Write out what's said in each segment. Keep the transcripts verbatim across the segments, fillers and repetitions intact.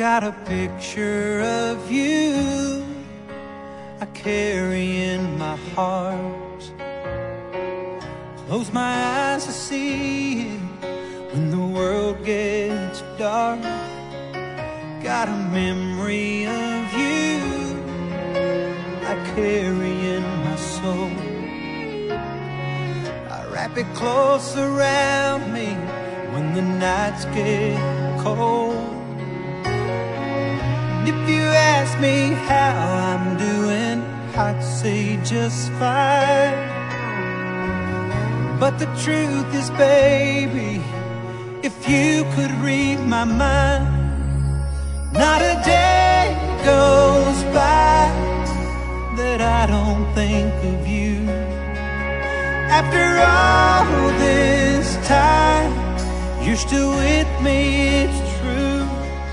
got a picture of you I carry in my heart. Close my eyes to see it when the world gets dark. Got a memory of you I carry in my soul. I wrap it close around me when the nights get cold. And if you ask me how I'm doing, I'd say just fine. But the truth is, baby, if you could read my mind, not a day goes by that I don't think of you. After all this time, you're still with me, it's true.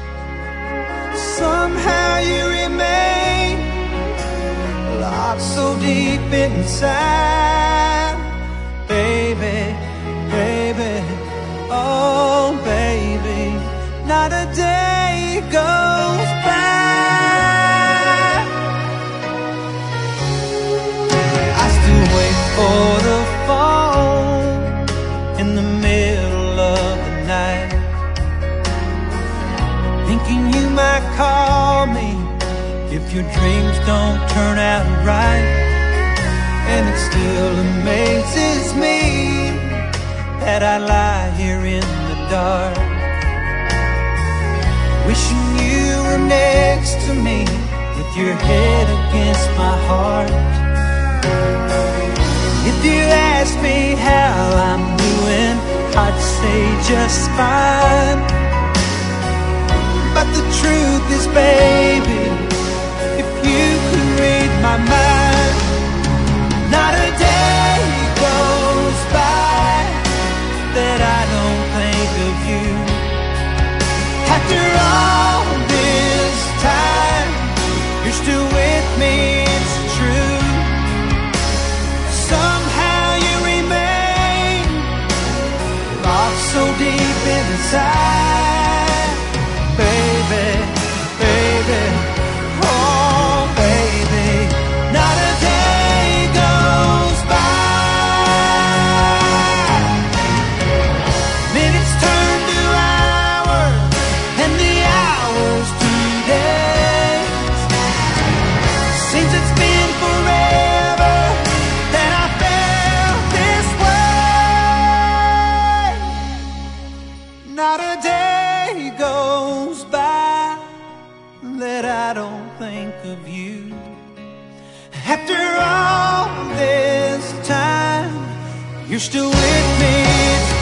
Somehow you remain locked so deep inside. Baby, baby, oh baby, not a day goes by. I still wait for the phone in the middle of the night, thinking you might call me if your dreams don't turn out right. And it still amazes me that I lie here in the dark, wishing you were next to me with your head against my heart. If you ask me how I'm doing, I'd say just fine. But the truth is, baby, if you could read my mind, not a day goes by that I don't think of you. After all this time, you're still with me, it's true. Somehow you remain locked so deep inside. Baby, baby, oh baby, not a day goes by. Minutes turn to hours, and the hours to days. Seems it's been forever that I felt this way. Not a day goes by that I don't think of you. After all this time, you're still with me.